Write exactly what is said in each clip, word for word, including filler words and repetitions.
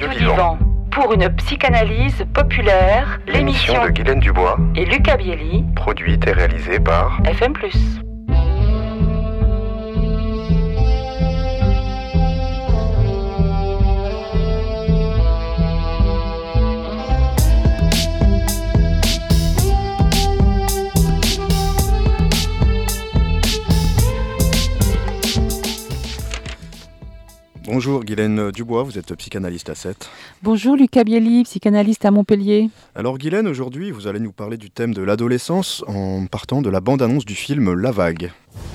Radio Vivant. Pour une psychanalyse populaire, l'émission de Guylaine Dubois et Lucas Bielli, produite et réalisée par F M plus. Bonjour Guylaine Dubois, vous êtes psychanalyste à Sète. Bonjour Lucas Bielli, psychanalyste à Montpellier. Alors Guylaine, aujourd'hui vous allez nous parler du thème de l'adolescence en partant de la bande-annonce du film La Vague.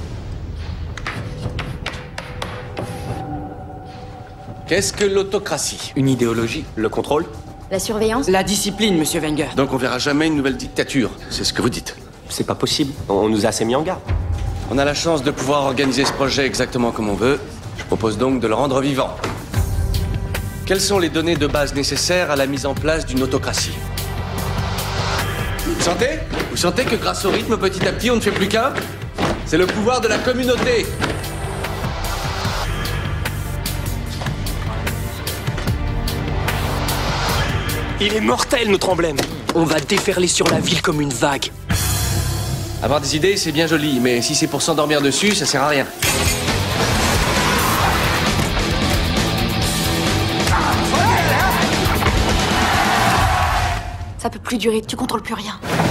Qu'est-ce que l'autocratie? Une idéologie. Le contrôle? La surveillance? La discipline, monsieur Wenger. Donc on verra jamais une nouvelle dictature, c'est ce que vous dites. C'est pas possible, on nous a assez mis en garde. On a la chance de pouvoir organiser ce projet exactement comme on veut. Je propose donc de le rendre vivant. Quelles sont les données de base nécessaires à la mise en place d'une autocratie? Vous sentez? Vous sentez que grâce au rythme, petit à petit, on ne fait plus qu'un? C'est le pouvoir de la communauté. Il est mortel, notre emblème. On va déferler sur la ville comme une vague. Avoir des idées, c'est bien joli, mais si c'est pour s'endormir dessus, ça sert à rien. Ça peut plus durer, tu contrôles plus rien.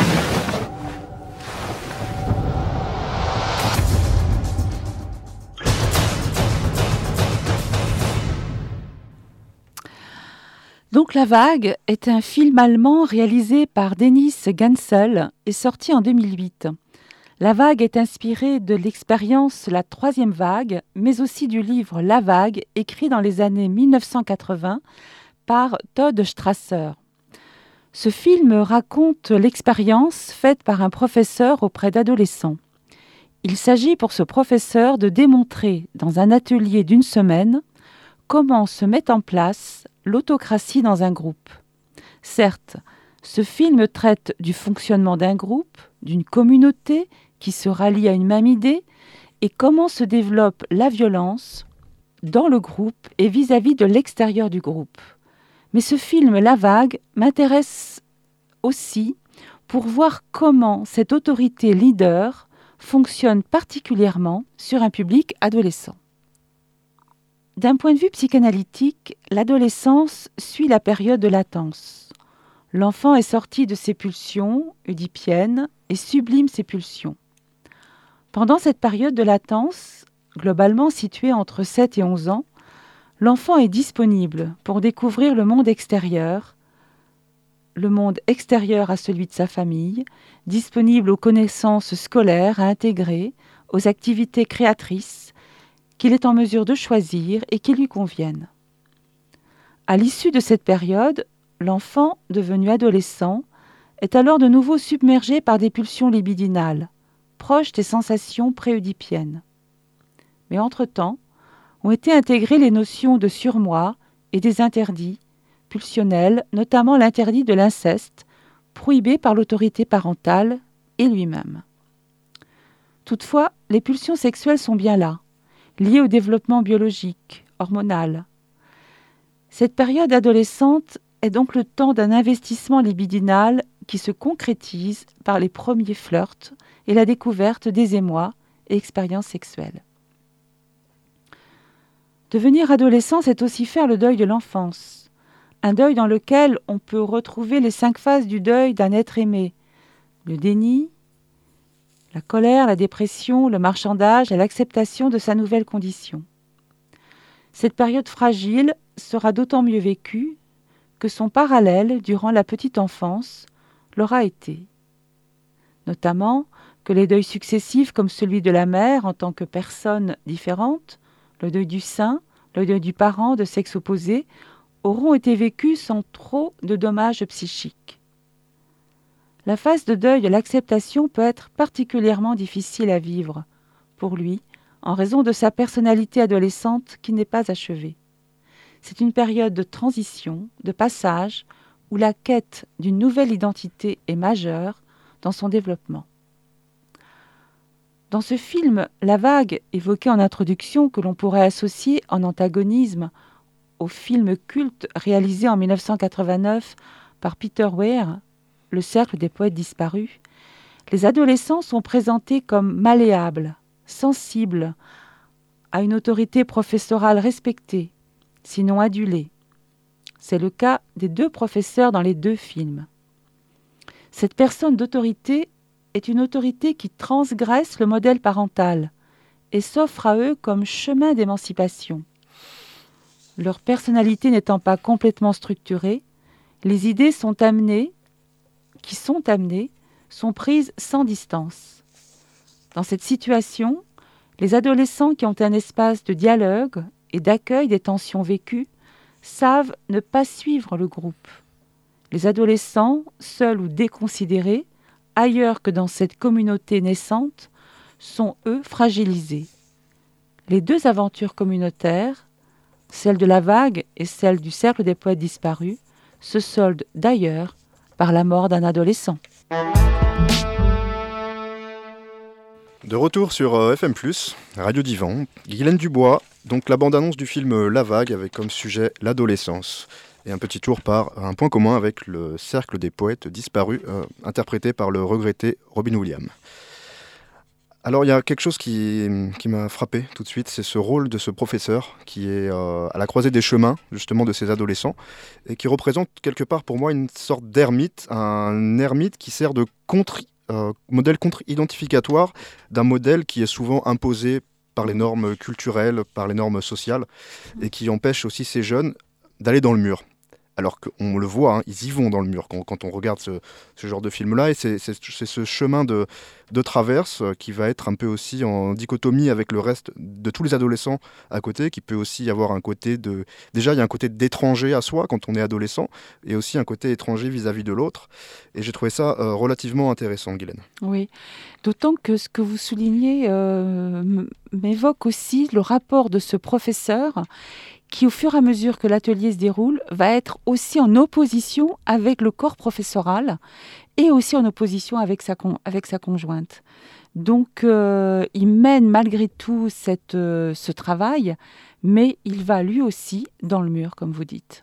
Donc La Vague est un film allemand réalisé par Dennis Gansel et sorti en deux mille huit. La Vague est inspirée de l'expérience La Troisième Vague, mais aussi du livre La Vague, écrit dans les années mille neuf cent quatre-vingts par Todd Strasser. Ce film raconte l'expérience faite par un professeur auprès d'adolescents. Il s'agit pour ce professeur de démontrer, dans un atelier d'une semaine, comment se met en place l'autocratie dans un groupe. Certes, ce film traite du fonctionnement d'un groupe, d'une communauté qui se rallie à une même idée et comment se développe la violence dans le groupe et vis-à-vis de l'extérieur du groupe. Mais ce film, La Vague, m'intéresse aussi pour voir comment cette autorité leader fonctionne particulièrement sur un public adolescent. D'un point de vue psychanalytique, l'adolescence suit la période de latence. L'enfant est sorti de ses pulsions oedipiennes et sublime ses pulsions. Pendant cette période de latence, globalement située entre sept et onze ans, l'enfant est disponible pour découvrir le monde extérieur, le monde extérieur à celui de sa famille, disponible aux connaissances scolaires à intégrer, aux activités créatrices qu'il est en mesure de choisir et qui lui conviennent. À l'issue de cette période, l'enfant, devenu adolescent, est alors de nouveau submergé par des pulsions libidinales, proches des sensations pré-oedipiennes. Mais entre-temps, ont été intégrées les notions de surmoi et des interdits pulsionnels, notamment l'interdit de l'inceste, prohibé par l'autorité parentale et lui-même. Toutefois, les pulsions sexuelles sont bien là, liées au développement biologique, hormonal. Cette période adolescente est donc le temps d'un investissement libidinal qui se concrétise par les premiers flirts et la découverte des émois et expériences sexuelles. Devenir adolescent, c'est aussi faire le deuil de l'enfance, un deuil dans lequel on peut retrouver les cinq phases du deuil d'un être aimé, le déni, la colère, la dépression, le marchandage et l'acceptation de sa nouvelle condition. Cette période fragile sera d'autant mieux vécue que son parallèle durant la petite enfance l'aura été. Notamment que les deuils successifs comme celui de la mère en tant que personne différente, le deuil du sein, le deuil du parent de sexe opposé, auront été vécus sans trop de dommages psychiques. La phase de deuil de l'acceptation peut être particulièrement difficile à vivre pour lui, en raison de sa personnalité adolescente qui n'est pas achevée. C'est une période de transition, de passage, où la quête d'une nouvelle identité est majeure dans son développement. Dans ce film, La Vague, évoquée en introduction, que l'on pourrait associer en antagonisme au film culte réalisé en dix-neuf cent quatre-vingt-neuf par Peter Weir, Le Cercle des poètes disparus, les adolescents sont présentés comme malléables, sensibles à une autorité professorale respectée, sinon adulée. C'est le cas des deux professeurs dans les deux films. Cette personne d'autorité est une autorité qui transgresse le modèle parental et s'offre à eux comme chemin d'émancipation. Leur personnalité n'étant pas complètement structurée, les idées sont amenées, qui sont amenées, sont prises sans distance. Dans cette situation, les adolescents qui ont un espace de dialogue et d'accueil des tensions vécues savent ne pas suivre le groupe. Les adolescents, seuls ou déconsidérés, ailleurs que dans cette communauté naissante, sont eux fragilisés. Les deux aventures communautaires, celle de la vague et celle du cercle des poètes disparus, se soldent d'ailleurs par la mort d'un adolescent. De retour sur euh, F M plus, Radio Divan, Guylaine Dubois, donc la bande-annonce du film La Vague avec comme sujet l'adolescence. Et un petit tour par un point commun avec le cercle des poètes disparus, euh, interprété par le regretté Robin Williams. Alors il y a quelque chose qui, qui m'a frappé tout de suite, c'est ce rôle de ce professeur qui est euh, à la croisée des chemins justement de ces adolescents et qui représente quelque part pour moi une sorte d'ermite, un ermite qui sert de contre, euh, modèle contre-identificatoire d'un modèle qui est souvent imposé par les normes culturelles, par les normes sociales et qui empêche aussi ces jeunes d'aller dans le mur. Alors qu'on le voit, hein, ils y vont dans le mur quand, quand on regarde ce, ce genre de film-là. Et c'est, c'est, c'est ce chemin de, de traverse qui va être un peu aussi en dichotomie avec le reste de tous les adolescents à côté, qui peut aussi avoir un côté de... Déjà, il y a un côté d'étranger à soi quand on est adolescent, et aussi un côté étranger vis-à-vis de l'autre. Et j'ai trouvé ça euh, relativement intéressant, Guylaine. Oui, d'autant que ce que vous soulignez euh, m'évoque aussi le rapport de ce professeur qui, au fur et à mesure que l'atelier se déroule, va être aussi en opposition avec le corps professoral et aussi en opposition avec sa, con- avec sa conjointe. Donc, euh, il mène malgré tout cette, euh, ce travail, mais il va lui aussi dans le mur, comme vous dites.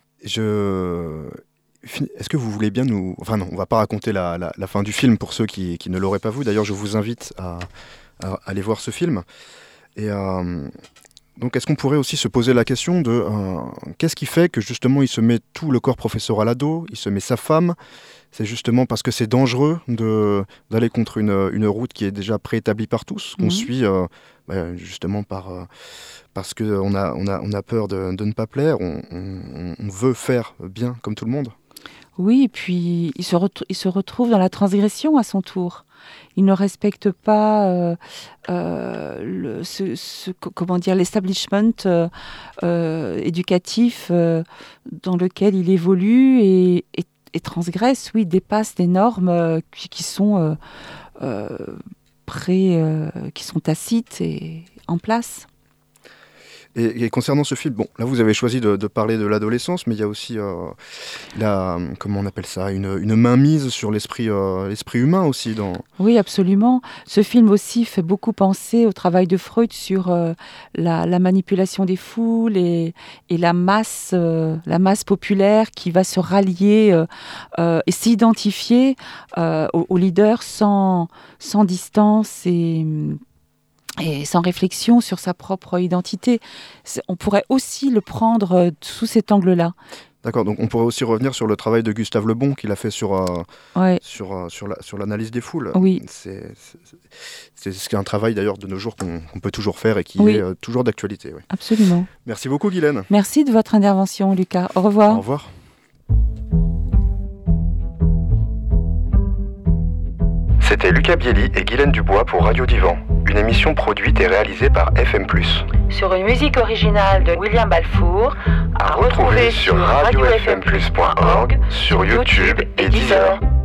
Je... Est-ce que vous voulez bien nous... Enfin non, on ne va pas raconter la, la, la fin du film pour ceux qui, qui ne l'auraient pas vu. D'ailleurs, je vous invite à, à aller voir ce film. Et... Euh... Donc, est-ce qu'on pourrait aussi se poser la question de euh, qu'est-ce qui fait que justement il se met tout le corps professoral à dos, il se met sa femme? C'est justement parce que c'est dangereux de, d'aller contre une, une route qui est déjà préétablie par tous, qu'on mmh. suit euh, bah, justement par, euh, parce qu'on a, on a, on a peur de, de ne pas plaire, on, on, on veut faire bien comme tout le monde. Oui, et puis il se, retr- il se retrouve dans la transgression à son tour. Il ne respecte pas euh, euh, le, ce, ce, comment dire, l'establishment euh, euh, éducatif euh, dans lequel il évolue et, et, et transgresse, oui, dépasse des normes euh, qui, qui sont euh, euh, pré, euh, qui sont tacites et en place. Et, et concernant ce film, bon, là vous avez choisi de, de parler de l'adolescence, mais il y a aussi, euh, la, comment on appelle ça, une, une mainmise sur l'esprit, euh, l'esprit humain aussi. Dans... Oui, absolument. Ce film aussi fait beaucoup penser au travail de Freud sur euh, la, la manipulation des foules et, et la masse, euh, la masse populaire qui va se rallier euh, euh, et s'identifier euh, aux, aux leaders sans, sans distance et... et sans réflexion sur sa propre identité. C'est, on pourrait aussi le prendre euh, sous cet angle-là. D'accord, donc on pourrait aussi revenir sur le travail de Gustave Le Bon qu'il a fait sur, euh, ouais. sur, euh, sur, la, sur l'analyse des foules. Oui. C'est, c'est, c'est un travail d'ailleurs de nos jours qu'on, qu'on peut toujours faire et qui oui. est euh, toujours d'actualité. Oui. Absolument. Merci beaucoup Guylaine. Merci de votre intervention Lucas. Au revoir. Au revoir. C'était Lucas Bielli et Guylaine Dubois pour Radio Divan, une émission produite et réalisée par F M plus. Sur une musique originale de William Balfour, à, à retrouver, retrouver sur radio f m plus point org, sur YouTube et Deezer.